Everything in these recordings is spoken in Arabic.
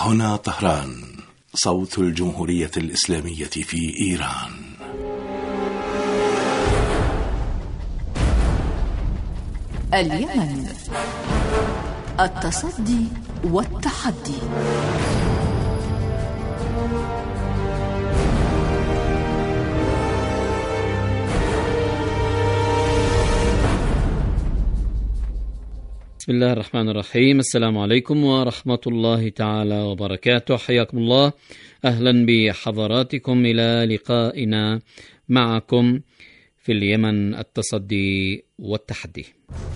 هنا طهران، صوت الجمهورية الإسلامية في إيران. اليمن، التصدي والتحدي. بسم الله الرحمن الرحيم. السلام عليكم ورحمة الله تعالى وبركاته. حياكم الله، أهلا بحضراتكم إلى لقائنا معكم في اليمن، التصدي والتحدي.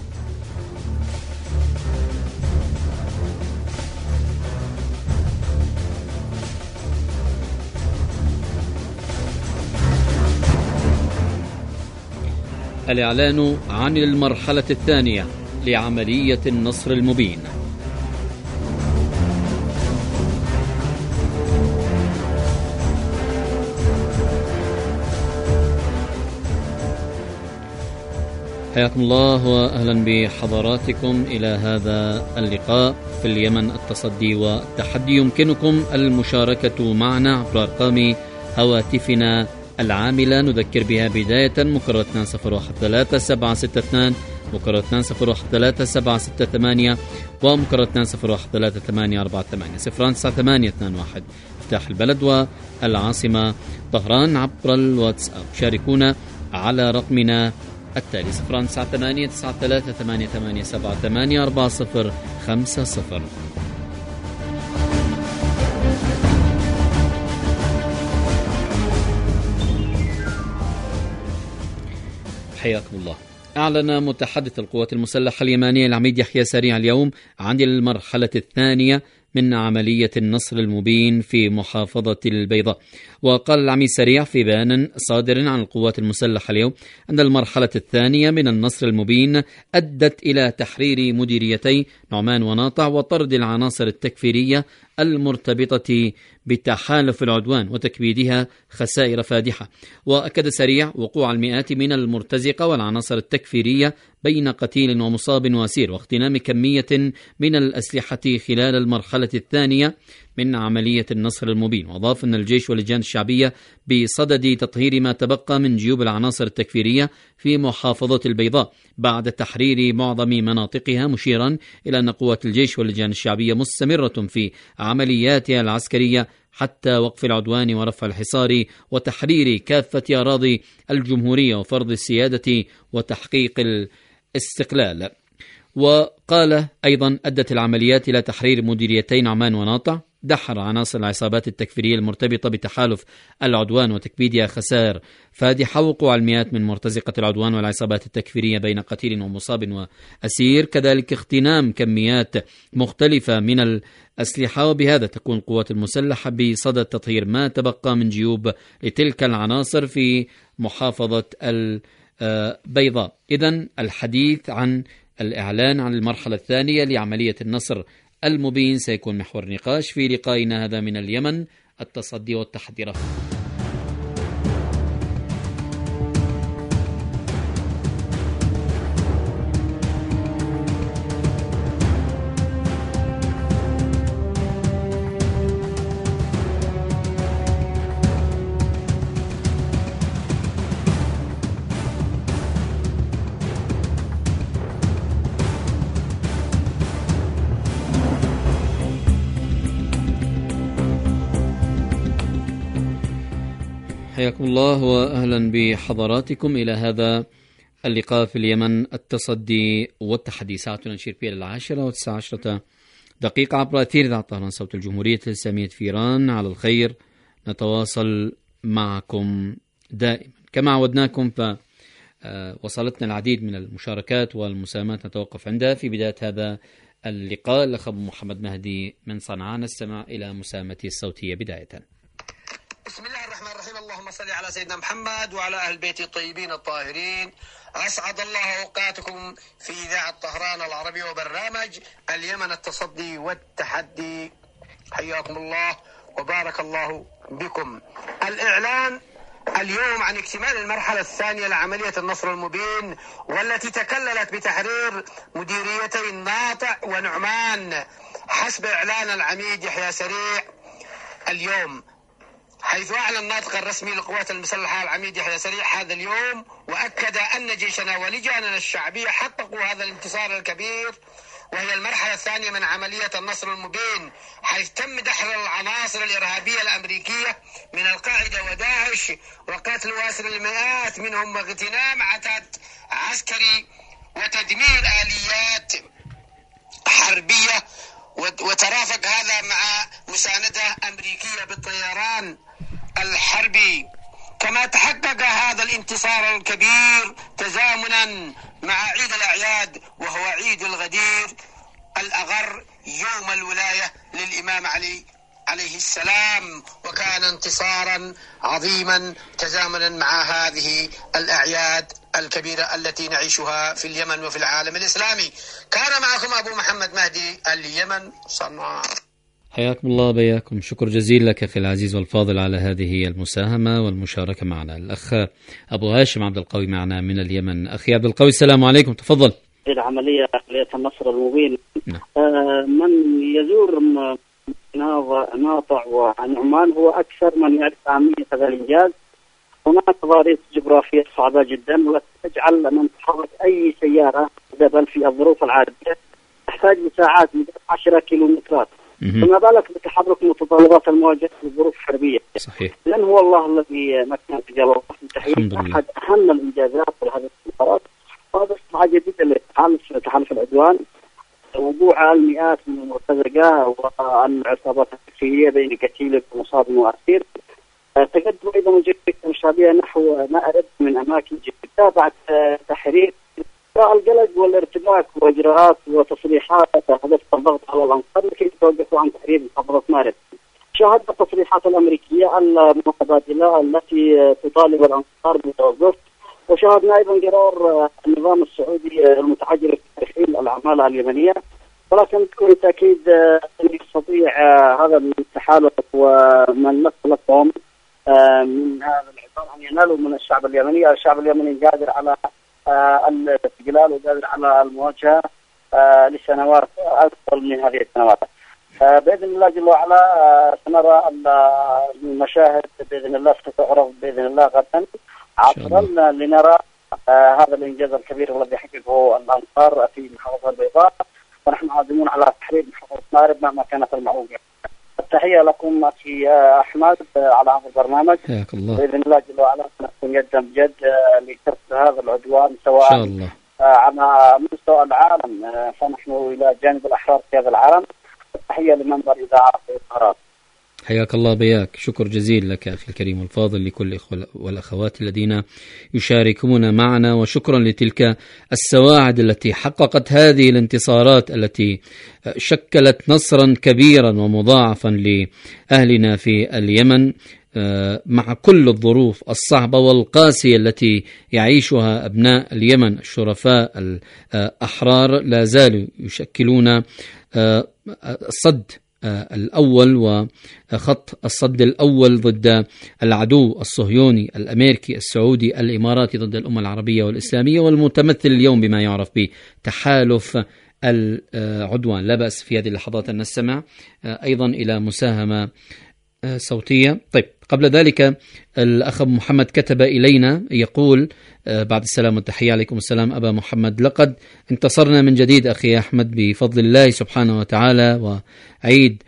الإعلان عن المرحلة الثانية لعملية النصر المبين. حياكم الله وأهلا بحضراتكم إلى هذا اللقاء في اليمن، التصدي والتحدي. يمكنكم المشاركة معنا عبر أرقام هواتفنا العاملة، نذكر بها بداية مكرر 2013-762 مكرر 2013-768 ومكرر 2013-3848 09821 مفتاح البلد والعاصمة طهران. عبر الواتساب شاركونا على رقمنا التالي 098-93-8878-4050. حياكم الله. أعلن متحدث القوات المسلحة اليمنية العميد يحيى سريع اليوم عن المرحلة الثانية من عملية النصر المبين في محافظة البيضاء. وقال العميد سريع في بيان صادر عن القوات المسلحة اليوم أن المرحلة الثانية من النصر المبين أدت إلى تحرير مديريتي نعمان وناطع وطرد العناصر التكفيرية المرتبطة بتحالف العدوان وتكبيدها خسائر فادحة. وأكد سريع وقوع المئات من المرتزقة والعناصر التكفيرية بين قتيل ومصاب وأسير واغتنام كمية من الأسلحة خلال المرحلة الثانية من عملية النصر المبين. وأضاف أن الجيش واللجان الشعبية بصدد تطهير ما تبقى من جيوب العناصر التكفيرية في محافظة البيضاء بعد تحرير معظم مناطقها، مشيرا إلى أن قوات الجيش واللجان الشعبية مستمرة في عملياتها العسكرية حتى وقف العدوان ورفع الحصار وتحرير كافة أراضي الجمهورية وفرض السيادة وتحقيق الاستقلال. وقال أيضا أدت العمليات إلى تحرير مديريتي نعمان وناطع، دحر عناصر العصابات التكفيرية المرتبطة بتحالف العدوان وتكبيدها خسائر فادحة، وقوع المئات من مرتزقة العدوان والعصابات التكفيرية بين قتيل ومصاب وأسير، كذلك اغتنام كميات مختلفة من الأسلحة. وبهذا تكون القوات المسلحة بصدد تطهير ما تبقى من جيوب لتلك العناصر في محافظة البيضاء. إذن الحديث عن الإعلان عن المرحلة الثانية لعملية النصر المبين سيكون محور نقاش في لقائنا هذا من اليمن، التصدي والتحدي. حياكم الله وأهلا بحضراتكم إلى هذا اللقاء في اليمن، التصدي والتحدي. ساعتنا نشير فيها 10:19 عبر أثير إذاعة طهران صوت الجمهورية الإسلامية في إيران. على الخير نتواصل معكم دائما كما عودناكم، فوصلتنا العديد من المشاركات والمساهمات نتوقف عندها. في بداية هذا اللقاء الأخ محمد مهدي من صنعاء، نستمع إلى مساهمته الصوتية بداية. بسم الله الرحمن الرحيم. اللهم صل على سيدنا محمد وعلى أهل بيته الطيبين الطاهرين. أسعد الله أوقاتكم في إذاعة طهران العربية وبرنامج اليمن، التصدي والتحدي. حياكم الله وبارك الله بكم. الإعلان اليوم عن اكتمال المرحلة الثانية لعملية النصر المبين، والتي تكللت بتحرير مديريتي الناطع ونعمان حسب إعلان العميد يحيى سريع اليوم، حيث أعلن الناطق الرسمي للقوات المسلحة العميد يحيى سريع هذا اليوم، وأكد أن جيشنا ولجاننا الشعبية حققوا هذا الانتصار الكبير، وهي المرحلة الثانية من عملية النصر المبين، حيث تم دحر العناصر الإرهابية الأمريكية من القاعدة وداعش وقتل واسر المئات منهم واغتنام عتاد عسكري وتدمير آليات حربية، وترافق هذا مع مساندة أمريكية بالطيران الحربي. كما تحقق هذا الانتصار الكبير تزامنا مع عيد الأعياد، وهو عيد الغدير الأغر يوم الولاية للإمام علي عليه السلام، وكان انتصارا عظيما تزامنا مع هذه الأعياد الكبيرة التي نعيشها في اليمن وفي العالم الإسلامي. كان معكم أبو محمد مهدي، اليمن صنعاء. حياكم الله بياكم. شكر جزيل لك أخي العزيز والفاضل على هذه المساهمة والمشاركة معنا. الأخ أبو هاشم عبد القوي معنا من اليمن. أخي عبد القوي السلام عليكم، تفضل. عملية النصر المبين، من يزور ناطع وعمان هو أكثر من يعرف أهمية هذا الإنجاز. هناك ظواهر جغرافية صعبة جدا وتجعل من تحرك أي سيارة بل في الظروف العادية تحتاج لساعات 10 كيلومترات، فما بالك بتحرك متطلبات المواجهة في الظروف الحربية. صحيح. لأن هو الله الذي مكن رجال الله من تحقيق أحد أهم الإنجازات لهذه السفارات، وهذا استطاعة جديدة لتحالف العدوان، وضوع المئات من المرتزقة والعصابات التكفيرية بين قتيل ومصاب وأسير. تقدم أيضا مجرد المشابهة نحو ما أرد من أماكن جديدة بعد تحرير القلق والارتباك وإجراءات وتصريحات هدف الضغط على الأنصار لكي يتوقفوا عن تحرير محافظة مارب. شاهدنا التصريحات الأمريكية المتبادلة التي تطالب الأنصار بالتوقف، وشاهدنا أيضا قرار النظام السعودي المتحجر في ترحيل العمالة اليمنية، ولكن بكل تأكيد أن يستطيع هذا التحالف ومن لهم من هذا العصابة أن ينالوا من الشعب اليمني. الشعب اليمني قادر على الاستقلال وقادر على المواجهة لسنوات أطول من هذه السنوات. بإذن الله جل وعلا سنرى المشاهد بإذن الله ستعرض بإذن الله غدا عصرا لنرى هذا الإنجاز الكبير الذي حققه الأنصار في محافظة البيضاء، ونحن عازمون على تحرير محافظة مارب مهما كانت المعوقة. التحية لكم أخي أحمد على هذا البرنامج. بإذن الله جل وعلا نكون يدا بيد لكسر هذا العدوان سواء على مستوى العالم، فنحن إلى جانب الأحرار في هذا العالم. التحية لمنبر إذاعة القرار. حياك الله بياك. شكر جزيل لك أخي الكريم الفاضل، لكل الإخوة والأخوات الذين يشاركون معنا، وشكرا لتلك السواعد التي حققت هذه الانتصارات التي شكلت نصرا كبيرا ومضاعفا لأهلنا في اليمن مع كل الظروف الصعبة والقاسية التي يعيشها أبناء اليمن الشرفاء الأحرار. لا زالوا يشكلون الصد الأول وخط الصد الأول ضد العدو الصهيوني الأمريكي السعودي الإماراتي ضد الأمة العربية والإسلامية، والمتمثل اليوم بما يعرف بتحالف العدوان. لا بأس في هذه اللحظات أن نستمع أيضا إلى مساهمة صوتية. طيب، قبل ذلك الأخ محمد كتب إلينا يقول بعد السلام والتحية عليكم السلام أبا محمد، لقد انتصرنا من جديد أخي أحمد بفضل الله سبحانه وتعالى، وعيد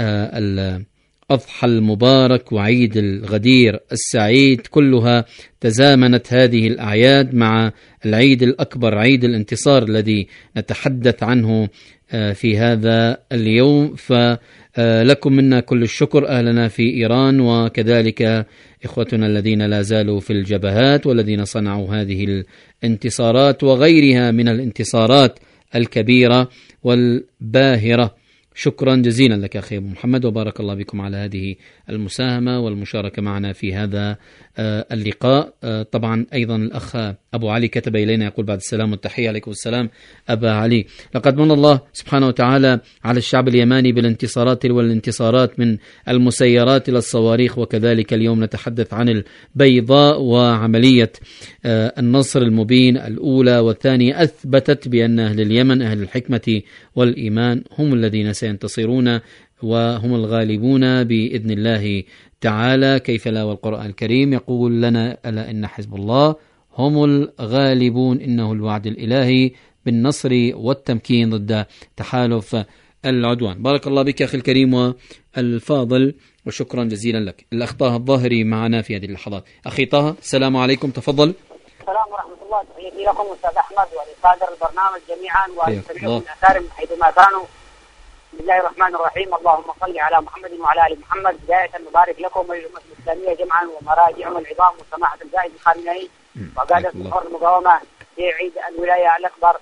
الأضحى المبارك وعيد الغدير السعيد كلها تزامنت هذه الأعياد مع العيد الأكبر، عيد الانتصار الذي نتحدث عنه في هذا اليوم. فلكم منا كل الشكر أهلنا في إيران، وكذلك إخوتنا الذين لا زالوا في الجبهات والذين صنعوا هذه الانتصارات وغيرها من الانتصارات الكبيرة والباهرة. شكرا جزيلا لك أخي أبو محمد، وبارك الله بكم على هذه المساهمة والمشاركة معنا في هذا اللقاء. طبعا أيضا الأخ أبو علي كتب إلينا يقول بعد السلام والتحية عليكم السلام أبا علي، لقد من الله سبحانه وتعالى على الشعب اليماني بالانتصارات والانتصارات من المسيرات إلى الصواريخ، وكذلك اليوم نتحدث عن البيضاء وعملية النصر المبين الأولى والثانية أثبتت بأن أهل اليمن أهل الحكمة والإيمان هم الذين سينتصرون وهم الغالبون بإذن الله تعالى. كيف لا والقرآن الكريم يقول لنا: ألا إن حزب الله هم الغالبون، إنه الوعد الإلهي بالنصر والتمكين ضد تحالف العدوان. بارك الله بك أخي الكريم والفاضل، وشكرا جزيلا لك. الأخ طه الظاهري معنا في هذه اللحظات. أخي طه، السلام عليكم، تفضل. السلام ورحمة الله. تحياتي لكم أستاذ أحمد ولصادر البرنامج جميعا وللمستمعين الأكارم حيثما كانوا. بسم الله الرحمن الرحيم. اللهم صل على محمد وعلى آل محمد. بداية نبارك لكم وللأمة الإسلامية جمعا ومراجعهم العظام وسماحة القائد الخامنئي وقادة ثغور المقاومة في عيد الولاية الأكبر،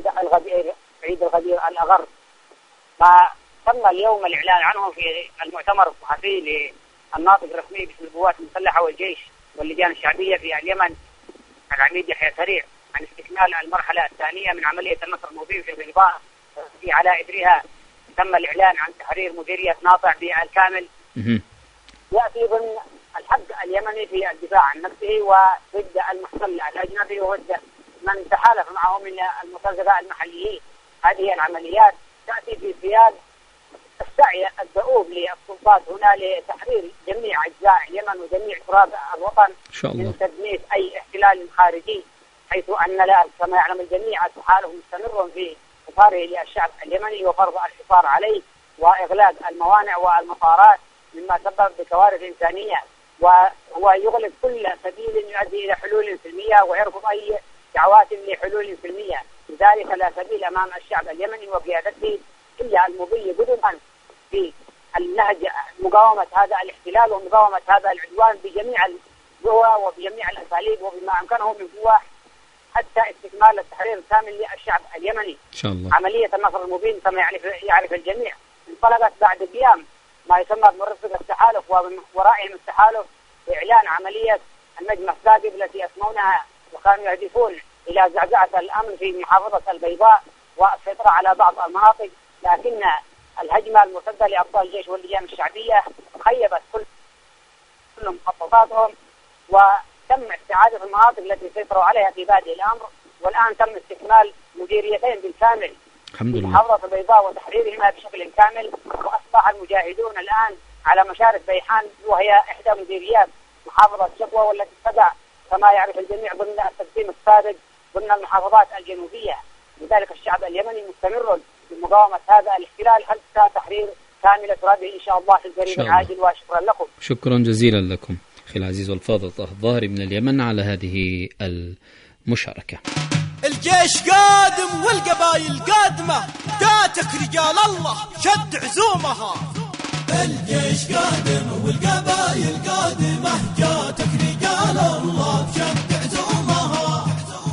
عيد الغدير الأغر. ما تم اليوم الإعلان عنه في المؤتمر الصحفي للناطق الرسمي باسم القوات المسلحة والجيش واللجان الشعبية في اليمن العميد يحيى سريع عن استكمال المرحلة الثانية من عملية النصر المبين في البيضاء. على إثرها تم الإعلان عن تحرير مديرية ناطع بالكامل، يأتي ضمن الحق اليمني في الدفاع عن نفسه وضد المحتل الأجنبي وضد من تحالف معه من المرتزقة المحليين. هذه العمليات تأتي في سياق السعي الدؤوب للسلطات هنا لتحرير جميع أجزاء اليمن وجميع تراب الوطن من تدمير أي احتلال خارجي، حيث أن كما يعلم الجميع التحالف مستمر في إظهاره للشعب اليمني وفرض الحصار عليه وإغلاق الموانئ والمطارات، مما سبب بكوارث إنسانية، وهو يغلق كل سبيل يؤدي إلى حلول سلمية ويرفض أي دعوات لحلول سلمية. لذلك لا سبيل أمام الشعب اليمني وقيادته إلا المضي قدما في النهج مقاومة هذا الاحتلال ومقاومة هذا العدوان بجميع القوى وبجميع الأساليب وبما أمكنه من قوة حتى استكمال التحرير الكامل للشعب اليمني. إن شاء الله. عملية النصر المبين كما يعرف الجميع انطلقت بعد قيام ما يسمى بمرفق التحالف ومن ورائهم التحالف بإعلان عملية النجمة الثاقب التي أسمونها، وكانوا يهدفون إلى زعزعة الأمن في محافظة البيضاء والسيطرة على بعض المناطق، لكن الهجمة المرتدة لأبطال الجيش واللجان الشعبية خيبت كل مخططاتهم، وتم استعادة المناطق التي سيطروا عليها في بادئ الأمر، والآن تم استكمال مديريتين بالكامل الحمد لله. محافظة البيضاء وتحريرهما بشكل كامل، وأصبح المجاهدون الآن على مشارف بيحان وهي إحدى مديريات محافظة شقوة والتي تقع كما يعرف الجميع ضمن التقسيم السابق ضمن المحافظات الجنوبية. لذلك الشعب اليمني مستمر بمقاومة هذا الاحتلال حتى تحرير كامل ترابه إن شاء الله في القريب العاجل. وشكرا لكم. شكرا جزيلا لكم أخي العزيز والفاضل طه الظاهري من اليمن على هذه المشاركة. الجيش قادم والقبائل قادمة، جاتك رجال الله شد عزومها. الجيش قادم والقبائل قادمة، جاتك رجال الله شد عزومها.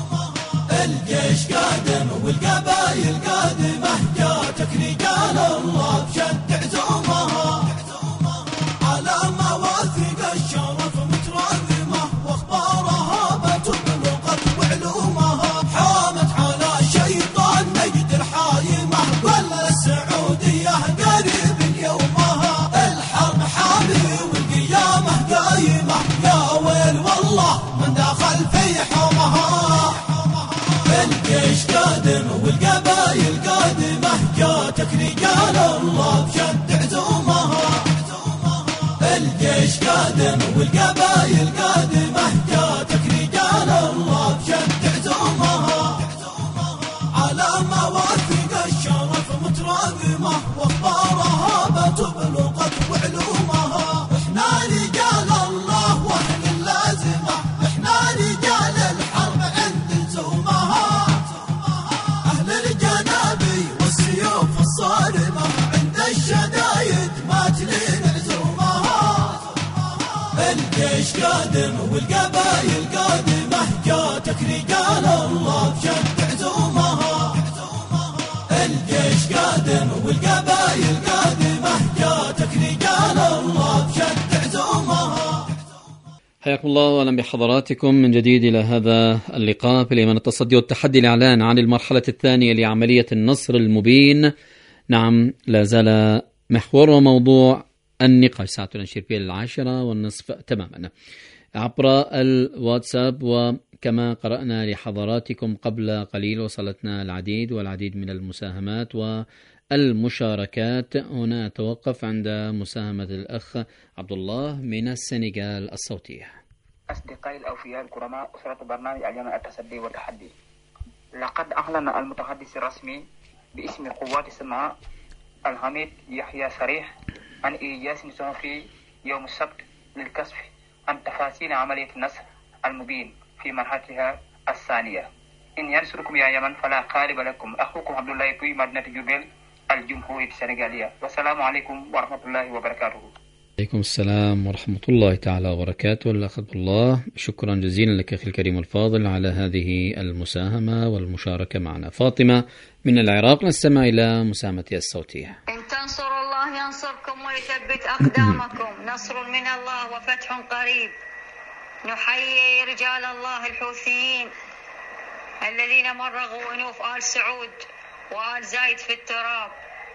الجيش قادم والقبائل قادمة، جاتك رجال الله شد عزومها. على مواثيق الشرف متراكمة، واخبارها بتبلغت وعلومها. حامت على شيطان نجد الحايمة، والسعودية قريب يومها. الحرب حامي والقيامة قايمة، يا ويل والله من دخل في حومها. الجيش قادم والقبائل قادمة، جاتك رجال الله بشد عزومها. الجيش قادم والقبائل قادمة، جاتك رجال الله بشد عزومها. على مواثيق الشرف متراكمة، واخبارها بتبلغت وعلومها. احنا رجال الله واهل اللازمة، احنا رجال الحرب عند لزومها. اهل الجنابي والسيوف الصارمة، عند الشدايد ما تلين عزومها. الجيش قادم والقبائل قادمة، جاتك رجال الله بشد عزومها. الجيش قادم والقبائل قادمة، جاتك رجال الله بشد عزومها. حياكم الله واهلا بحضراتكم من جديد الى هذا اللقاء في اليمن التصدي والتحدي، الاعلان عن المرحله الثانيه لعمليه النصر المبين. نعم، لا زال محور وموضوع النقاش. ساعتنا نشير فيها 10:30 تماما عبر الواتساب، وكما قرأنا لحضراتكم قبل قليل وصلتنا العديد من المساهمات المشاركات. هنا أتوقف عند مساهمة الأخ عبد الله من السنغال الصوتية. أصدقائي الأوفياء الكرماء، أسرة برنامج اليمن التصدي والتحدي، لقد أعلن المتحدث الرسمي باسم قوات صنعاء الحميد يحيى سريح عن إيجاز صحفي يوم السبت للكشف عن تفاصيل عملية النصر المبين في مرحلتها الثانية. إن ينصركم يا يمن فلا غالب لكم. أخوكم عبد الله بوي، مدينة جوبل، الجمهورية السنغالية. والسلام عليكم ورحمة الله وبركاته. عليكم السلام ورحمة الله تعالى وبركاته. الأخ عبد الله، شكرا جزيلا لك أخي الكريم الفاضل على هذه المساهمة والمشاركة معنا. فاطمة من العراق، نستمع إلى مساهمتها الصوتية. إن تنصروا الله ينصركم ويثبت أقدامكم، نصر من الله وفتح قريب. نحيي رجال الله الحوثيين الذين مرغوا أنوف آل سعود وآل زايد في التراب.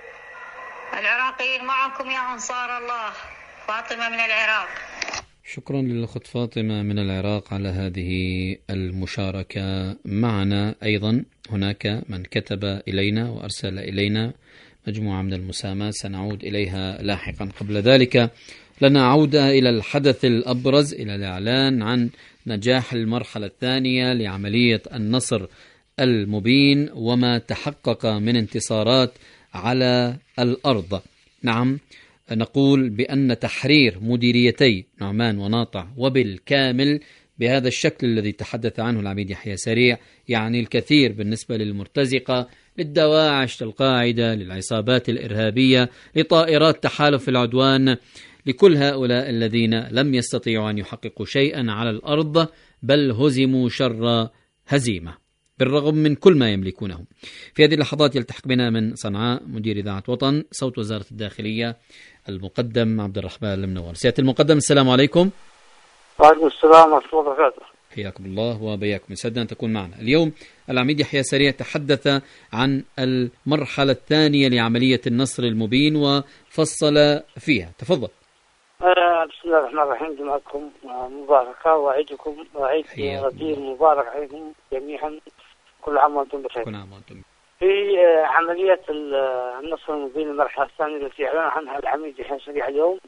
العراقيين معكم يا أنصار الله. فاطمة من العراق. شكرا للأخت فاطمة من العراق على هذه المشاركة معنا. أيضا هناك من كتب إلينا وأرسل إلينا مجموعة من المساهمات سنعود إليها لاحقا. قبل ذلك لنا عودة إلى الحدث الأبرز، إلى الإعلان عن نجاح المرحلة الثانية لعملية النصر المبين وما تحقق من انتصارات على الأرض. نعم، نقول بأن تحرير مديريتي نعمان وناطع وبالكامل بهذا الشكل الذي تحدث عنه العميد يحيى سريع يعني الكثير بالنسبة للمرتزقة، للدواعش، للقاعدة، للعصابات الإرهابية، لطائرات تحالف العدوان، لكل هؤلاء الذين لم يستطيعوا أن يحققوا شيئا على الأرض، بل هزموا شر هزيمة بالرغم من كل ما يملكونه. في هذه اللحظات يلتحق بنا من صنعاء مدير إذاعة وطن صوت وزارة الداخلية المقدم عبد الرحمن المنور. سيادة المقدم، السلام عليكم. وعليكم السلام ورحمة الله وبركاته. حياكم الله وبياكم، يسعدنا أن تكون معنا. اليوم العميد يحيى سريع تحدث عن المرحلة الثانية لعملية النصر المبين وفصل فيها، تفضل. بسم الله الرحمن الرحيم. جمعتكم مباركة، وعيدكم وعيد ربيع مبارك عليكم جميعا. كل عام وأنتم بخير. كل عام وأنتم. في عملية النصر المبين المرحلة الثانية التي أعلن عنها العميد يحيى سريع اليوم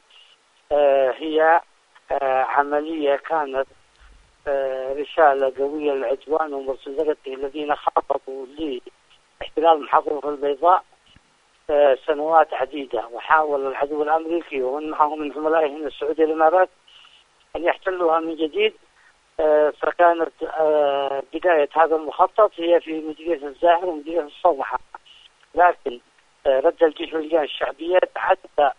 هي عملية كانت رسالة قوية للعدوان ومرتزقته الذين خططوا لاحتلال محافظة البيضاء سنوات عديدة، وحاول العدو الأمريكي ومن معه من عملائه من السعودية والإمارات أن يحتلوها من جديد. فكانت بداية هذا المخطط هي في مديرية الزاهر ومديرية الصومحة، لكن رد الجيش واللجان الشعبية تعدى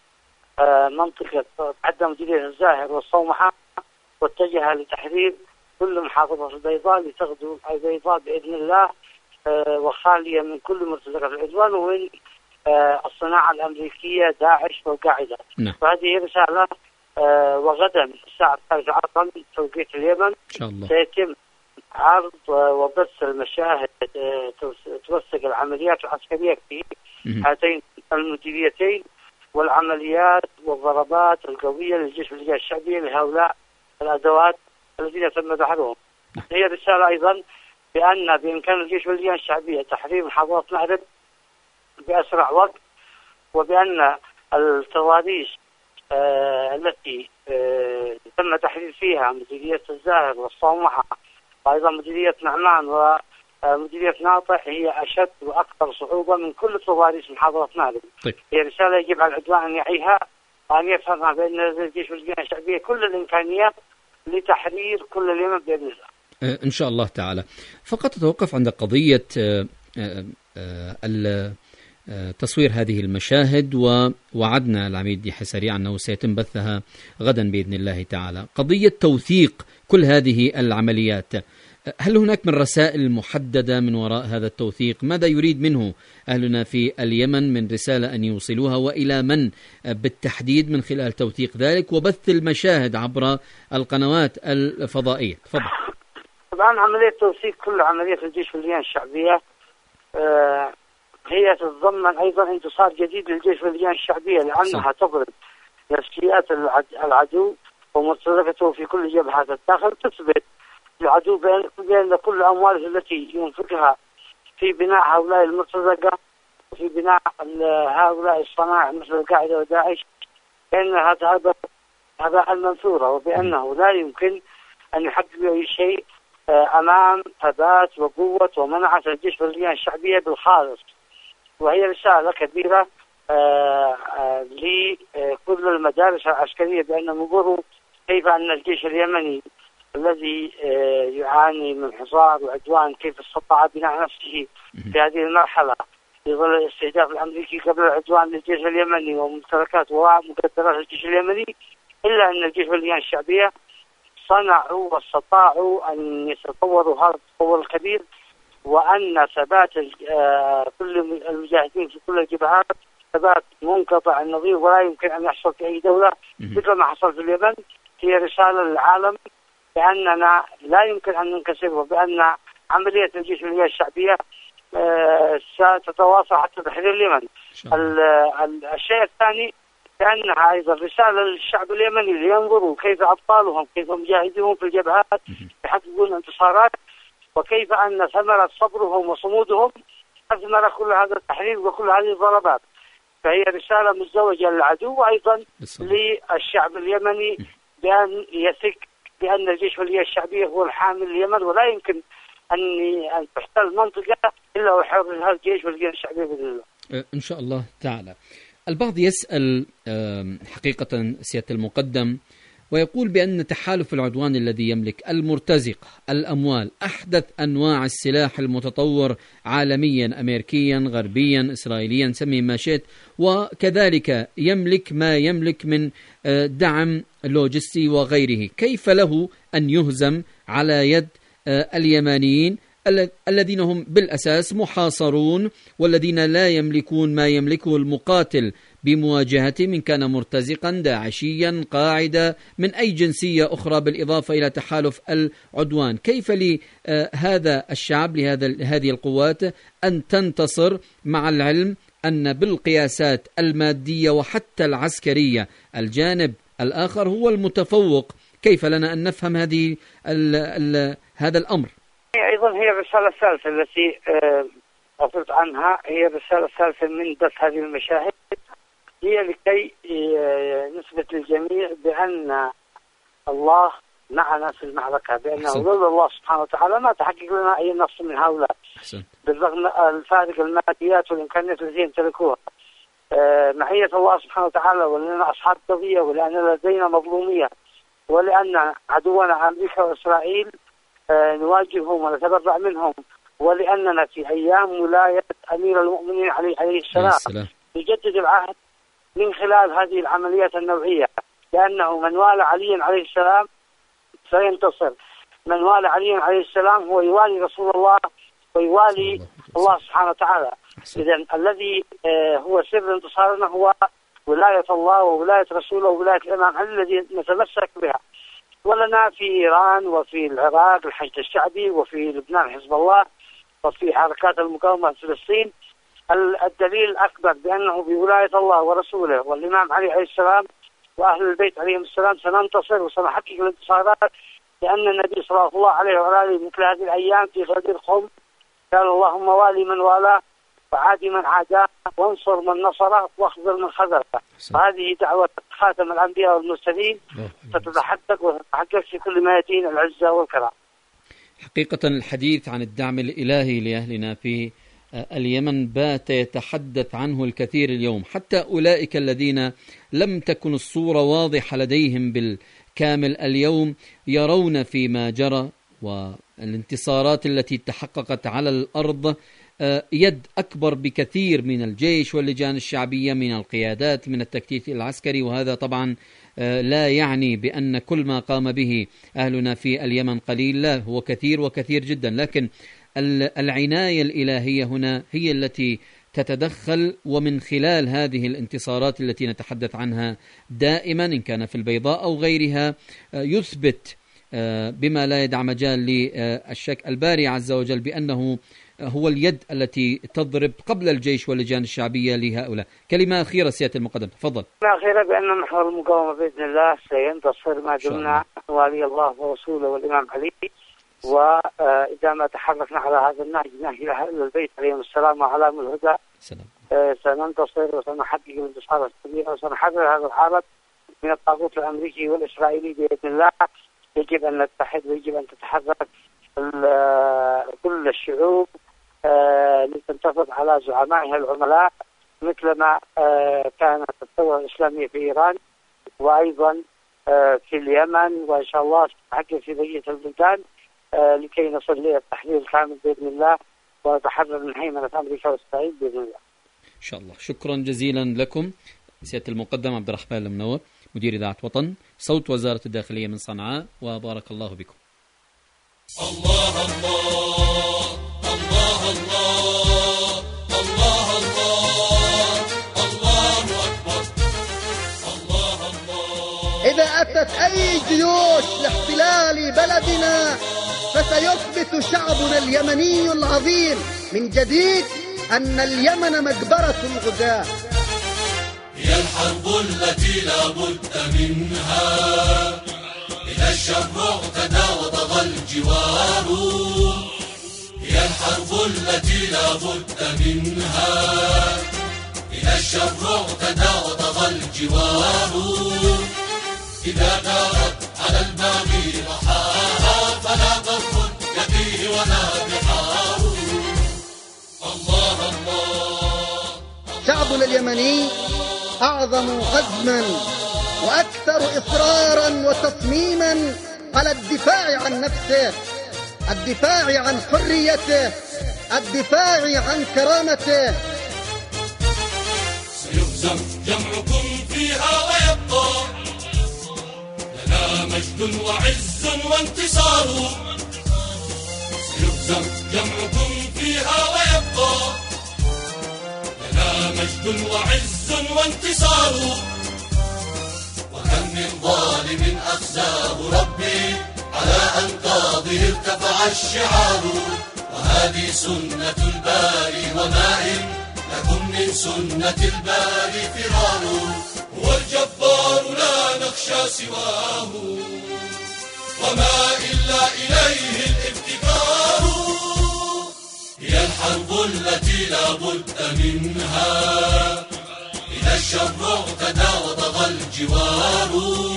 مديرية الزاهر والصومحة واتجه لتحرير كل محافظة البيضاء لتغدو البيضاء بإذن الله وخالية من كل مرتزقة العدوان ومن الصناعة الأمريكية داعش والقاعدة. وهذه رسالة. وغدا الساعة 12 توقيت اليمن إن شاء الله سيتم عرض وبث المشاهد توثق العمليات العسكرية في هاتين المديريتين والعمليات والضربات القوية للجيش واللجان الشعبية لهؤلاء الأدوات الذين تم دحرهم. هي رسالة أيضا بأن بإمكان الجيش واللجان الشعبية تحرير محافظة مأرب بأسرع وقت، وبأن التواريخ التي تم تحرير فيها مديرية الزاهر والصومحة وأيضا مديرية نعمان ومديرية ناطع هي أشد وأكثر صعوبة من كل تواريخ محافظة مأرب. هي رسالة يجب على العدوان أن يعيها وأن يفهمها بأن الجيش واللجان الشعبية كل الإمكانيات لتحرير كل اليمن بإذن الله إن شاء الله تعالى. فقط أتوقف عند قضية تصوير هذه المشاهد، ووعدنا العميد يحيى سريع أنه سيتم بثها غدا بإذن الله تعالى. قضية توثيق كل هذه العمليات، هل هناك من رسائل محددة من وراء هذا التوثيق؟ ماذا يريد منه أهلنا في اليمن من رسالة أن يوصلوها، وإلى من بالتحديد من خلال توثيق ذلك وبث المشاهد عبر القنوات الفضائية؟ تفضل. طبعا عملية توثيق كل عملية الجيش واللجان الشعبية هي تتضمن أيضا انتصار جديد للجيش واللجان الشعبية، لأنها تضرب نفسيات العدو ومرتزقته في كل جبهات الداخل، تثبت العدو بأن كل أمواله التي ينفقها في بناء هؤلاء المرتزقة في بناء هؤلاء الصنائع مثل القاعدة وداعش، بأن هذا هباء منثورا، وبأنه لا يمكن أن يحقق أي شيء أمام ثبات وقوة ومنعة الجيش واللجان الشعبية بالخالص. وهي رسالة كبيرة لكل المدارس العسكرية بأن ننظروا كيف أن الجيش اليمني الذي يعاني من حصار وعدوان كيف استطاع بناء نفسه في هذه المرحلة في ظل الاستهداف الأمريكي قبل العدوان للجيش اليمني وممتلكات ومقدرات الجيش اليمني، إلا أن الجيش واللجان الشعبية صنعوا واستطاعوا أن يتطوروا هذا التطور الكبير، وأن ثبات كل المجاهدين في كل الجبهات ثبات منقطع النظير ولا يمكن أن يحصل في أي دولة مثل ما حصل في اليمن. هي رسالة للعالم بأننا لا يمكن أن ننكسر، وبأن عملية الجيش واللجان الشعبية ستتواصل حتى تحرير اليمن. الشيء الثاني بأنها أيضا رسالة للشعب اليمني لينظروا كيف أبطالهم كيف مجاهدون في الجبهات يحققون انتصارات، وكيف أن ثمرة صبرهم وصمودهم أثمر كل هذا التحرير وكل هذه الضربات. فهي رسالة مزدوجة للعدو وأيضا للشعب اليمني بأن يثق بأن الجيش واللجان الشعبية هو الحامل اليمن، ولا يمكن أن تحتل منطقة إلا ويحررها الجيش واللجان الشعبية بإذن الله إن شاء الله تعالى. البعض يسأل حقيقة سيادة المقدم ويقول بأن تحالف العدوان الذي يملك المرتزقة الأموال أحدث أنواع السلاح المتطور عالميا أمريكيا غربيا إسرائيليا سمي ما شئت، وكذلك يملك ما يملك من دعم لوجستي وغيره، كيف له أن يهزم على يد اليمانيين الذين هم بالأساس محاصرون والذين لا يملكون ما يملكه المقاتل بمواجهته من كان مرتزقا داعشيا قاعدة من أي جنسية أخرى بالإضافة إلى تحالف العدوان؟ كيف لهذا الشعب لهذه القوات أن تنتصر مع العلم أن بالقياسات المادية وحتى العسكرية الجانب الآخر هو المتفوق؟ كيف لنا أن نفهم هذا الأمر؟ أيضا هي الرسالة الثالثة التي أفرط عنها، هي الرسالة الثالثة من بث هذه المشاهد، هي لكي نثبت للجميع بأن الله معنا في المعركة، بأنه لولا الله سبحانه وتعالى ما تحقق لنا أي نصر من هؤلاء بالرغم الفارق الماديات والإمكانيات التي يمتلكوها. معية الله سبحانه وتعالى، ولأننا أصحاب قضية، ولأن لدينا مظلومية، ولأن عدونا أمريكا وإسرائيل نواجههم ونتبرع منهم، ولأننا في أيام ولاية أمير المؤمنين عليه السلام يجدد العهد من خلال هذه العمليات النوعية، لأنه من والى علي عليه السلام سينتصر، من والى علي عليه السلام هو يوالي رسول الله ويوالي الله سبحانه وتعالى. إذن الذي هو سر انتصارنا هو ولاية الله وولاية رسوله وولاية الإمام علي الذي نتمسك بها. ولنا في إيران وفي العراق الحشد الشعبي، وفي لبنان حزب الله، وفي حركات المقاومة في فلسطين. الدليل الأكبر بأنه بولاية الله ورسوله والإمام علي عليه السلام وأهل البيت عليهم السلام سننتصر وسنحقق الانتصارات، لأن النبي صلى الله عليه وآله مثل هذه الأيام في غدير قم قال اللهم والي من والاه وعادي من عاداه وانصر من نصره واخذل من خذله. هذه دعوة خاتم الأنبياء والمرسلين ستتحقق وتتحقق في كل ما يأتينا العزة والكرام. حقيقة الحديث عن الدعم الإلهي لأهلنا في اليمن بات يتحدث عنه الكثير اليوم، حتى أولئك الذين لم تكن الصورة واضحة لديهم بالكامل اليوم يرون فيما جرى والانتصارات التي تحققت على الأرض يد أكبر بكثير من الجيش واللجان الشعبية، من القيادات، من التكتيك العسكري. وهذا طبعا لا يعني بأن كل ما قام به أهلنا في اليمن قليل، لا، هو كثير وكثير جدا، لكن العناية الإلهية هنا هي التي تتدخل، ومن خلال هذه الانتصارات التي نتحدث عنها دائما إن كان في البيضاء أو غيرها يثبت بما لا يدع مجال للشك الباري عز وجل بأنه هو اليد التي تضرب قبل الجيش واللجان الشعبية لهؤلاء. كلمة أخيرة سيادة المقدم، تفضل. كلمة أخيرة بأن محور المقاومة بإذن الله سينتصر ما دمنا ولي الله ورسوله والإمام علي، وإذا ما تحركنا على هذا النهج نهج إلى البيت عليهم السلام وعلام الهدى سننتصر وسنحقق الانتصار الكبير وسنحرر هذا العالم من الطاغوت الأمريكي والإسرائيلي بإذن الله. يجب أن نتحد ويجب أن تتحرك كل الشعوب لتنتفض على زعمائها العملاء مثلما كانت الثورة الإسلامية في إيران وأيضا في اليمن، وإن شاء الله تتحقق في بقية البلدان لكي نصل إلى التحرير الكامل بإذن الله ونتحرر من هيمنة أمريكا وإسرائيل بإذن الله. إن شاء الله. شكرا جزيلا لكم سيادة المقدم عبد الرحمن المنور مدير إذاعة وطن صوت وزارة الداخلية من صنعاء، وبارك الله بكم. الله الله الله الله الله الله الله أكبر الله الله. إذا أتت أي جيوش لاحتلال بلدنا فسيثبت شعبنا اليمني العظيم من جديد أن اليمن مقبرة الغزاة. هي الحرب التي لا بد منها، إذا الشر اعتدى وطغى الجوار. هي الحرب التي لا بد منها، إذا الشر اعتدى وطغى الجوار. إذا دارت على الباغي رحاها فلا ضر يقيه ولا بحار. الله الله. شعبنا اليمني أعظم عزما وأكثر إصرارا وتصميما على الدفاع عن نفسه، الدفاع عن حريته، الدفاع عن كرامته. سيهزم جمعكم فيها ويبقى لنا مجد وعز وانتصار. سيهزم جمعكم فيها ويبقى لنا مجد وعز وانتصار. وكم من ظالم أخزاه ربي على أنقاضه ارتفع الشعار. وهذه سنة الباري وما إن لكم من سنة الباري فرار. هو الجبار لا نخشى سواه وما إلا إليه الابتكار. هي الحرب التي لا بد منها، إذا الشر اعتدى وطغى الجوار.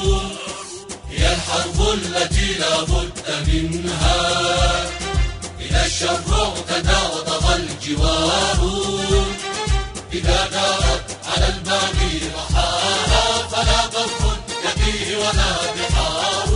هي الحرب التي لا بد منها، إذا الشر اعتدى وطغى الجوار. إذا دارت على الباغي رحاها فلا ضر يقيه ولا بحار.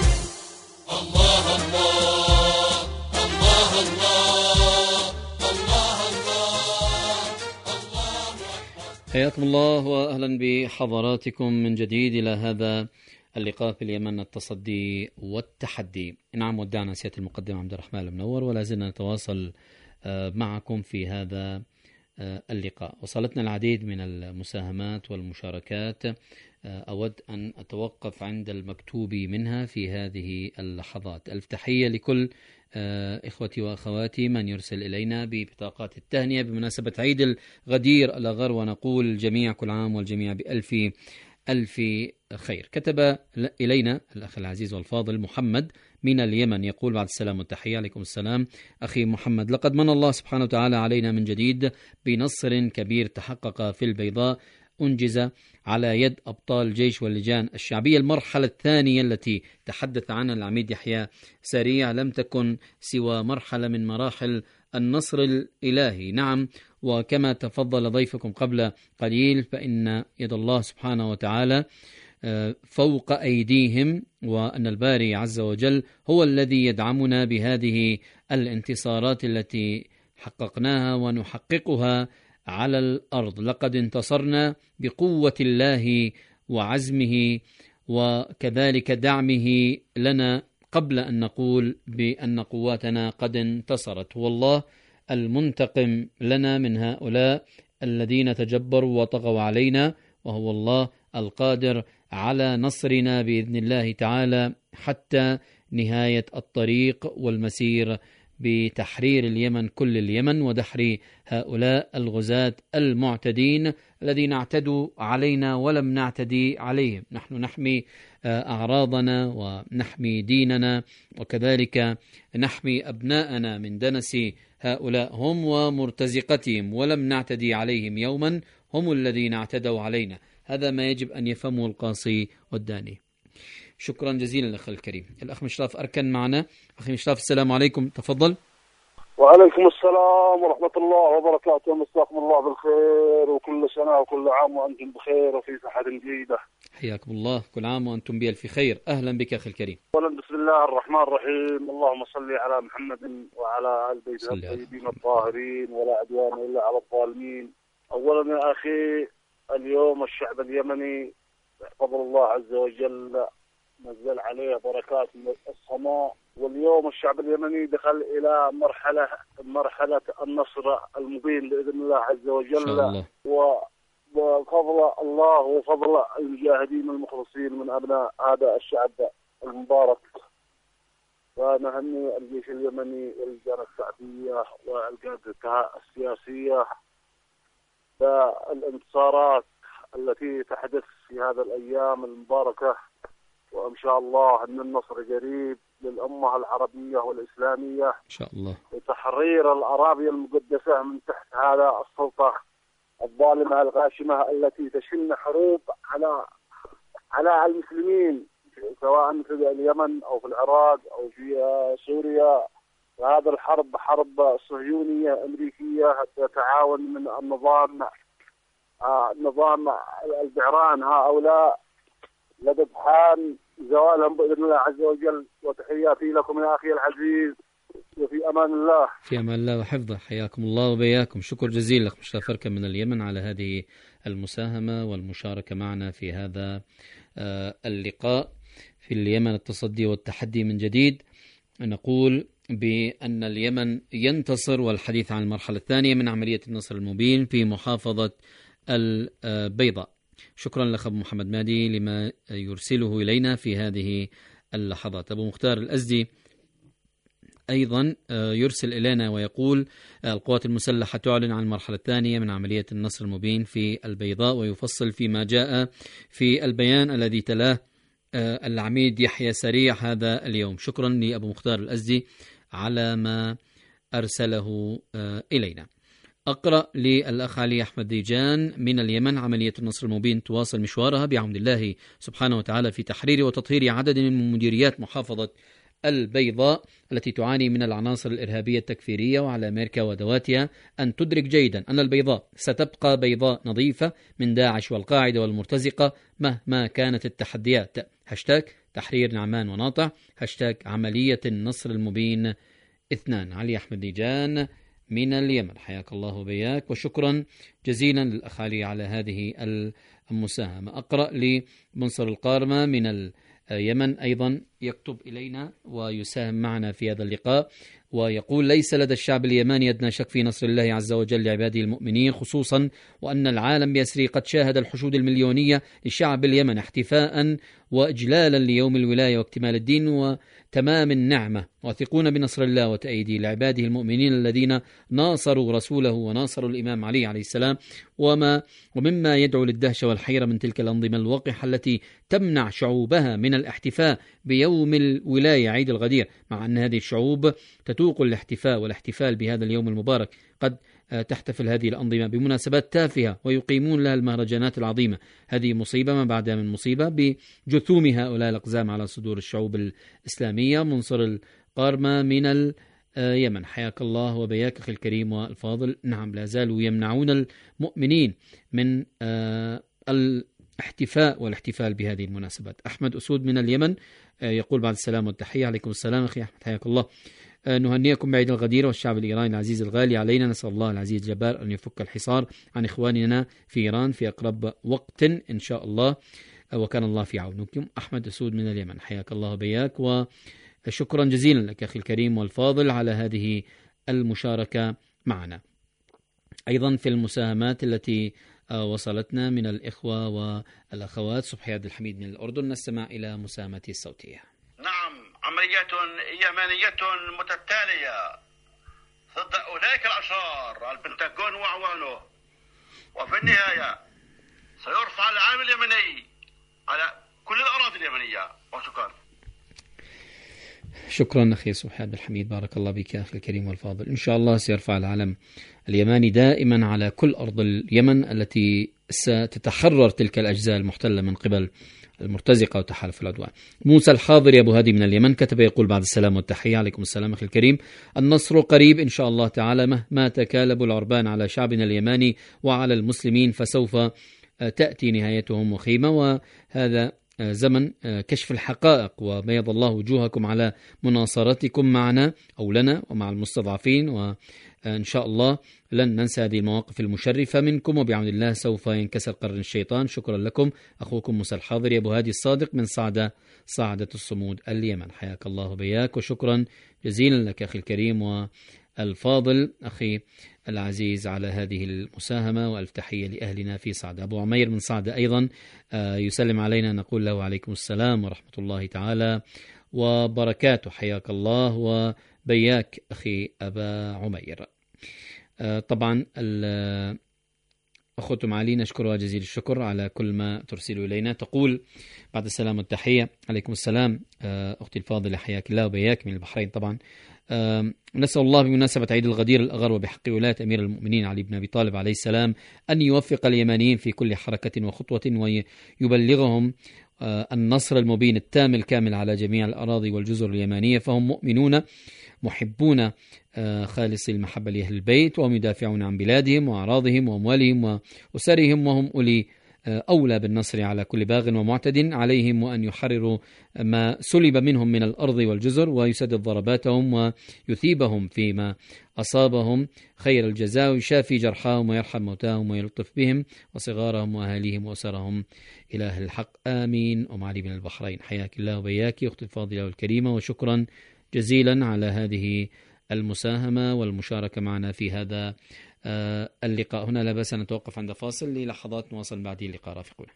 الله الله الله الله الله الله الله أكبر. حياكم الله وأهلا بحضراتكم من جديد إلى هذا اللقاء في اليمن، التصدي والتحدي. نعم، ودعنا سيادة المقدم عبد الرحمن المنور ولا زلنا نتواصل معكم في هذا اللقاء. وصلتنا العديد من المساهمات والمشاركات، أود أن أتوقف عند المكتوب منها في هذه اللحظات. ألف تحية لكل إخوتي وأخواتي من يرسل إلينا ببطاقات التهنئة بمناسبة عيد الغدير الأغر، ونقول الجميع كل عام والجميع ألف خير. كتب إلينا الأخ العزيز والفاضل محمد من اليمن، يقول بعد السلام والتحية. عليكم السلام أخي محمد. لقد من الله سبحانه وتعالى علينا من جديد بنصر كبير تحقق في البيضاء، أنجز على يد أبطال الجيش واللجان الشعبية. المرحلة الثانية التي تحدث عنها العميد يحيى سريع لم تكن سوى مرحلة من مراحل النصر الإلهي. نعم، وكما تفضل ضيفكم قبل قليل فإن يد الله سبحانه وتعالى فوق أيديهم، وأن الباري عز وجل هو الذي يدعمنا بهذه الانتصارات التي حققناها ونحققها على الأرض. لقد انتصرنا بقوة الله وعزمه وكذلك دعمه لنا قبل أن نقول بأن قواتنا قد انتصرت. والله المنتقم لنا من هؤلاء الذين تجبروا وطغوا علينا، وهو الله القادر على نصرنا بإذن الله تعالى حتى نهاية الطريق والمسير بتحرير اليمن، كل اليمن، ودحر هؤلاء الغزاة المعتدين الذين اعتدوا علينا ولم نعتدي عليهم. نحن نحمي أعراضنا ونحمي ديننا، وكذلك نحمي أبناءنا من دنس هؤلاء. هم ومرتزقتهم ولم نعتدي عليهم يوما، هم الذين اعتدوا علينا. هذا ما يجب أن يفهمه القاصي والداني. شكرا جزيلا أخي الكريم. الأخ مشراف أركن معنا. أخي مشراف السلام عليكم، تفضل. وعليكم السلام ورحمة الله وبركاته. مساكم الله بالخير، وكل سنة وكل عام وأنتم بخير وفي صحة جيدة. حياكم الله، كل عام وأنتم بألف خير. أهلا بك أخي الكريم. أولا بسم الله الرحمن الرحيم، اللهم صل على محمد وعلى آل بيته الطيبين الطاهرين ولا عدوان إلا على الظالمين. أولا يا أخي، اليوم الشعب اليمني بفضل الله عز وجل نزل عليه بركات من السماء، واليوم الشعب اليمني دخل إلى مرحلة النصر المبين بإذن الله عز وجل، وفضل الله وفضل المجاهدين المخلصين من أبناء هذا الشعب المبارك. ونهني الجيش اليمني واللجان الشعبية والقيادة السياسية بالانتصارات التي تحدث في هذا الأيام المباركة، وإن شاء الله أن النصر قريب للأمة العربية والإسلامية إن شاء الله، وتحرير الأراضي المقدسة من تحت هذا السلطة الظالمة الغاشمة التي تشن حروب على المسلمين، سواء في اليمن أو في العراق أو في سوريا. هذا الحرب حرب صهيونية أمريكية تتعاون من نظام البعران هؤلاء لدفعان زوالهم بإذن الله عز وجل. وتحياتي لكم يا أخي العزيز، وفي أمان الله. في أمان الله وحفظه. حياكم الله وبياكم. شكر جزيل لك مشرف أركن من اليمن على هذه المساهمة والمشاركة معنا في هذا اللقاء في اليمن، التصدي والتحدي من جديد. نقول بأن اليمن ينتصر، والحديث عن المرحلة الثانية من عملية النصر المبين في محافظة البيضاء. شكرا لك أبو محمد مادي لما يرسله إلينا في هذه اللحظات. أبو مختار الأزدي أيضا يرسل إلينا ويقول القوات المسلحة تعلن عن المرحلة الثانية من عملية النصر المبين في البيضاء، ويفصل فيما جاء في البيان الذي تلاه العميد يحيى سريع هذا اليوم. شكرا لأبو مختار الأزدي على ما أرسله إلينا. أقرأ للأخ علي أحمد ديجان من اليمن. عملية النصر المبين تواصل مشوارها بعون الله سبحانه وتعالى في تحرير وتطهير عدد من مديريات محافظة البيضاء التي تعاني من العناصر الإرهابية التكفيرية، وعلى أمريكا ودواتها أن تدرك جيدا أن البيضاء ستبقى بيضاء نظيفة من داعش والقاعدة والمرتزقة مهما كانت التحديات. هاشتاج تحرير نعمان وناطع، هاشتاج عملية النصر المبين 2. علي أحمد ديجان من اليمن، حياك الله وبياك، وشكرا جزيلا للأخ علي على هذه المساهمة. أقرأ لمنصر القارمة من اليمن أيضا يكتب إلينا ويساهم معنا في هذا اللقاء، ويقول ليس لدى الشعب اليماني أدنى شك في نصر الله عز وجل لعباده المؤمنين، خصوصا وأن العالم بيسري قد شاهد الحشود المليونية لشعب اليمن احتفاء وإجلالا ليوم الولاية واكتمال الدين وتمام النعمة، واثقون بنصر الله وتأييده لعباده المؤمنين الذين ناصروا رسوله وناصروا الإمام علي عليه السلام، ومما يدعو للدهشة والحيرة من تلك الأنظمة الوقحة التي تمنع شعوبها من الاحتفاء بيوم الولاية عيد الغدير، مع أن هذه الشعوب تتوق الاحتفاء والاحتفال بهذا اليوم المبارك. قد تحتفل هذه الأنظمة بمناسبات تافهة ويقيمون لها المهرجانات العظيمة. هذه مصيبة ما بعدها من مصيبة بجثوم هؤلاء الأقزام على صدور الشعوب الإسلامية. منصر القارمة من اليمن، حياك الله وبياك أخي الكريم والفاضل. نعم، لا زالوا يمنعون المؤمنين من الاحتفاء والاحتفال بهذه المناسبات. أحمد أسود من اليمن يقول بعد السلام والتحية. عليكم السلام أخي أحمد، حياك الله. نهنئكم بعيد الغدير والشعب الإيراني العزيز الغالي علينا. نسأل الله العزيز الجبار أن يفك الحصار عن إخواننا في إيران في أقرب وقت إن شاء الله، وكان الله في عونكم. أحمد أسود من اليمن، حياك الله بياك، وشكرا جزيلا لك أخي الكريم والفاضل على هذه المشاركة معنا. أيضا في المساهمات التي وصلتنا من الإخوة والأخوات، صبحي عبد الحميد من الأردن، نستمع إلى مساهمته الصوتية. نعم، عملية يمنية متتالية ضد أولئك الأشرار البنتاغون وأعوانه، وفي النهاية سيرفع العلم اليمني على كل الأراضي اليمنية. وشكرا. شكرا أخي سبحان عبد الحميد، بارك الله بك أخي الكريم والفاضل. إن شاء الله سيرفع العلم اليماني دائما على كل أرض اليمن التي ستتحرر تلك الأجزاء المحتلة من قبل المرتزقة وتحالف العدوان. موسى الحاضر أبو هادي من اليمن كتب يقول: بعد السلام والتحية. عليكم السلام أخي الكريم. النصر قريب إن شاء الله تعالى، مهما تكالب العربان على شعبنا اليماني وعلى المسلمين فسوف تأتي نهايتهم وخيمة، وهذا زمن كشف الحقائق، وبيض الله وجوهكم على مناصرتكم معنا أو لنا ومع المستضعفين، وإن شاء الله لن ننسى هذه المواقف المشرفة منكم، وبعون الله سوف ينكسر قرن الشيطان. شكرا لكم. أخوكم موسى الحاضر أبو هادي الصادق من صعدة الصمود اليمن. حياك الله بياك، وشكرا جزيلا لك أخي الكريم والفاضل أخي العزيز على هذه المساهمة، وألف تحية لأهلنا في صعدة. أبو عمير من صعدة أيضا يسلم علينا، نقول له عليكم السلام ورحمة الله تعالى وبركاته. حياك الله وبياك أخي أبا عمير. طبعا أخوتم علي نشكرها جزيل الشكر على كل ما ترسلوا إلينا. تقول بعد السلام والتحية: عليكم السلام أختي الفاضلة، حياك الله وبياك من البحرين. طبعا نسأل الله بمناسبة عيد الغدير الأغر وبحق ولاية أمير المؤمنين علي بن أبي طالب عليه السلام أن يوفق اليمانيين في كل حركة وخطوة، ويبلغهم النصر المبين التام الكامل على جميع الأراضي والجزر اليمانية، فهم مؤمنون محبون خالص المحبة لأهل البيت، وهم يدافعون عن بلادهم وأعراضهم وأموالهم وأسرهم، وهم أولي أولى بالنصر على كل باغ ومعتد عليهم، وأن يحرروا ما سلب منهم من الأرض والجزر، ويسدد ضرباتهم ويثيبهم فيما أصابهم خير الجزاء، ويشافي جرحاهم ويرحم موتاهم ويلطف بهم وصغارهم وأهاليهم وأسرهم إله الحق آمين. أم علي بن البحرين، حياك الله وبياك أختي الفاضلة والكريمة، وشكرا جزيلا على هذه المساهمة والمشاركة معنا في هذا اللقاء. هنا لا بأس أن نتوقف عند فاصل للحظات، نواصل بعد اللقاء. رافقونا.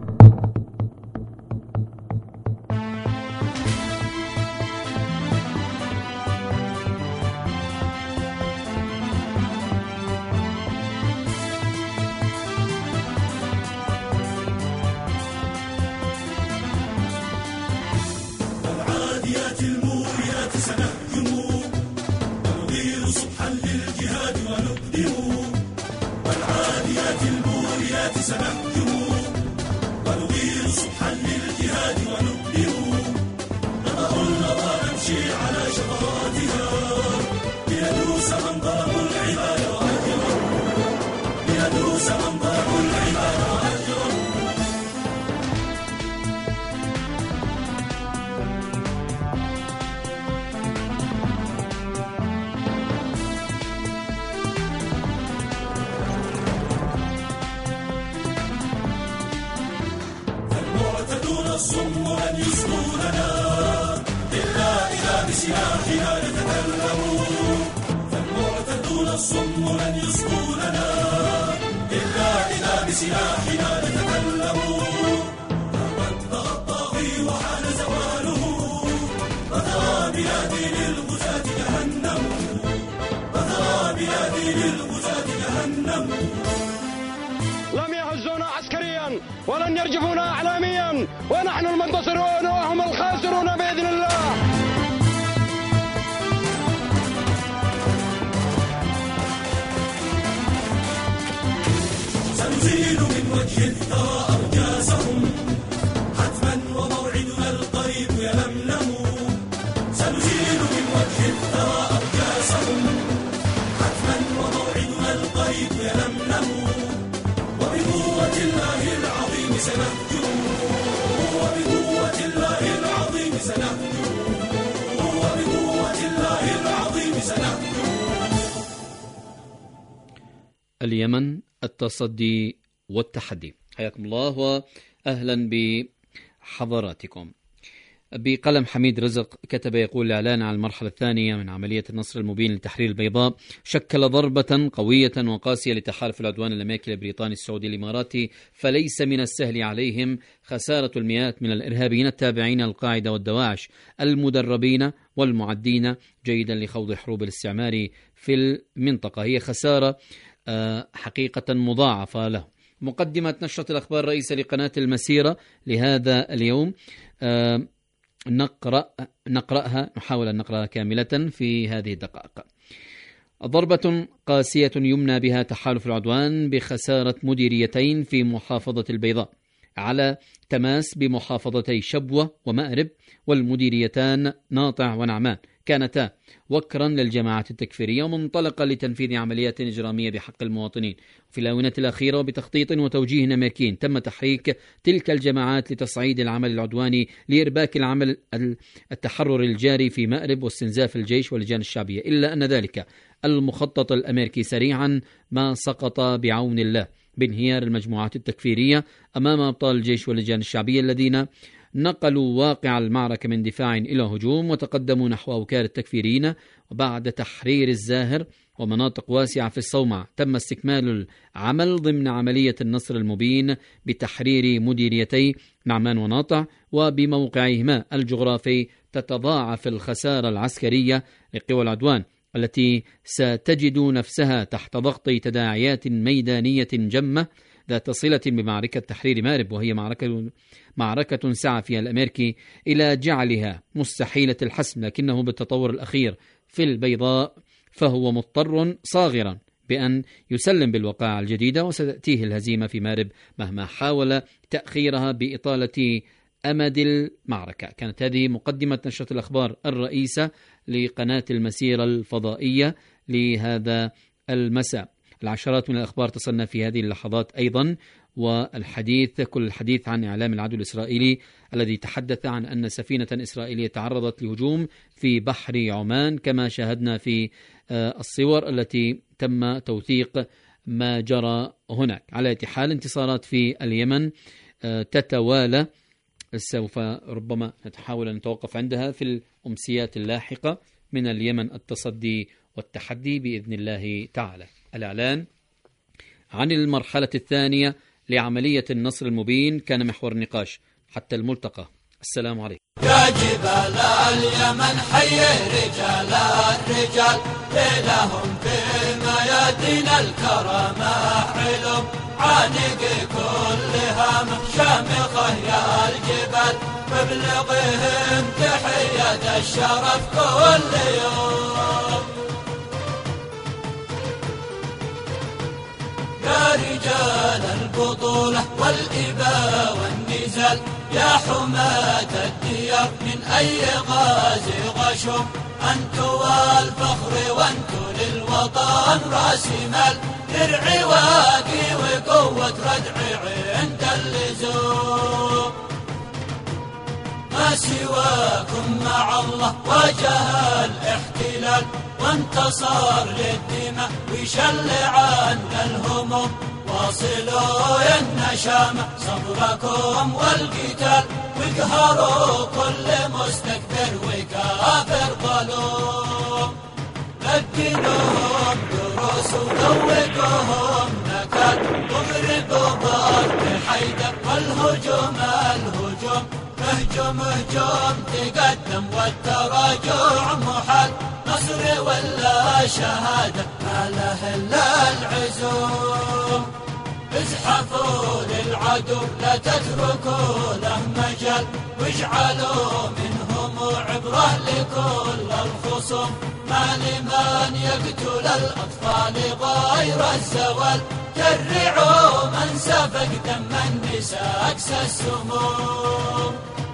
والعاديات الموريات سنهجم ونغير صبحا للجهاد ونقدم، والعاديات الموريات سنهجم ونغير صبحا للجهاد ونقدم، نضع النظى نمشي على شفراتها ليدوس من ضربوا العباد وأجروا، ليدوس من ضربوا العباد وأجروا. الصم أن يصدوننا إلا إذا بسلاحنا نتكلم، فالمعتدون الصم أن يصدوننا إلا إذا بسلاحنا نتكلم، فقد طغى الطاغي وحان زواله، وترى بلادي للغزاة جهنم، وترى بلادي للغزاة جهنم. لم يهزونا عسكريا ولن يرجفونا اعلاميا، ونحن المنتصرون وهم الخاسرون باذن الله. سنزيل من وجه الثرى ارجاسهم حتما، وموعدنا القريب يلملم، سنزيل من وجه الثرى ارجاسهم حتما، وموعدنا القريب يلملم، وبقوة الله العظيم سنهجم، وبقوة الله العظيم سنهجم، وبقوة الله العظيم سنهجم. اليمن، التصدي والتحدي. حياكم الله وأهلا بحضراتكم. بقلم حميد رزق كتب يقول: الإعلان عن المرحلة الثانية من عملية النصر المبين لتحرير البيضاء شكل ضربة قوية وقاسية لتحالف العدوان الأمريكي البريطاني السعودي الإماراتي، فليس من السهل عليهم خسارة المئات من الإرهابيين التابعين للقاعدة والدواعش المدربين والمعدين جيدا لخوض حروب الاستعمار في المنطقة. هي خسارة حقيقة مضاعفة له، مقدمة نشرة الأخبار الرئيسة لقناة المسيرة لهذا اليوم نقرأها، نحاول أن نقرأها كاملة في هذه الدقائق. ضربة قاسية يمنى بها تحالف العدوان بخسارة مديريتين في محافظة البيضاء على تماس بمحافظتي شبوة ومأرب، والمديريتان ناطع ونعمان كانتا وكرا للجماعات التكفيرية ومنطلقة لتنفيذ عمليات إجرامية بحق المواطنين. في الآونة الأخيرة وبتخطيط وتوجيه أمريكي تم تحريك تلك الجماعات لتصعيد العمل العدواني لإرباك العمل التحرر الجاري في مأرب واستنزاف الجيش واللجان الشعبية، إلا أن ذلك المخطط الأمريكي سريعا ما سقط بعون الله بانهيار المجموعات التكفيرية أمام أبطال الجيش واللجان الشعبية الذين نقلوا واقع المعركة من دفاع إلى هجوم وتقدموا نحو أوكار التكفيريين. وبعد تحرير الزاهر ومناطق واسعة في الصومعة تم استكمال العمل ضمن عملية النصر المبين بتحرير مديريتي نعمان وناطع، وبموقعهما الجغرافي تتضاعف الخسارة العسكرية لقوى العدوان التي ستجد نفسها تحت ضغط تداعيات ميدانية جمة ذات صلة بمعركة تحرير مأرب، وهي معركة سعى فيها الأمريكي إلى جعلها مستحيلة الحسم، لكنه بالتطور الأخير في البيضاء فهو مضطر صاغرا بأن يسلم بالوقائع الجديدة، وستأتيه الهزيمة في مأرب مهما حاول تأخيرها بإطالة أمد المعركة. كانت هذه مقدمة نشرة الأخبار الرئيسة لقناة المسيرة الفضائية لهذا المساء. العشرات من الأخبار تصلنا في هذه اللحظات أيضا، كل الحديث عن إعلام العدو الإسرائيلي الذي تحدث عن أن سفينة إسرائيلية تعرضت لهجوم في بحر عمان، كما شاهدنا في الصور التي تم توثيق ما جرى هناك. على أي حال انتصارات في اليمن تتوالى، سوف ربما نتحاول أن نتوقف عندها في الأمسيات اللاحقة من اليمن التصدي والتحدي بإذن الله تعالى. الإعلان عن المرحلة الثانية لعملية النصر المبين كان محور النقاش حتى الملتقى. السلام عليكم. يا جبال اليمن حي رجال الرجال، لهم في ميادين الكرامة علم، عانق كلها شامخة يا الجبال، مبلغهم تحية الشرف كل يوم. يا رجال البطولة والإباء والنزال، يا حماة الديار من أي غازي غشوم، أنتوا الفخر وأنتوا للوطن راس مال، درع واقي وقوة ردع عند اللزوم. ما سواكم مع الله واجه الاحتلال، وانتصر للدماء ويشل عنا الهموم، واصلوا يا النشامة صبركم والقتال، واقهروا كل مستكبر وكافر ظلوم. لقنوهم دروس وذوقوهم نكال، واضربوا ضرب حيدر والهجوم الهجوم، اهجم هجوم تقدم والتراجع محال، نصر ولا شهادة ما له إلا العزوم. ازحفوا للعدو لا تتركوا له مجال، واجعلوا منهم عبرة لكل الخصوم، ما لمن يقتل الأطفال غير الزوال، جرعوا من سفك دم النساء أقسى السموم.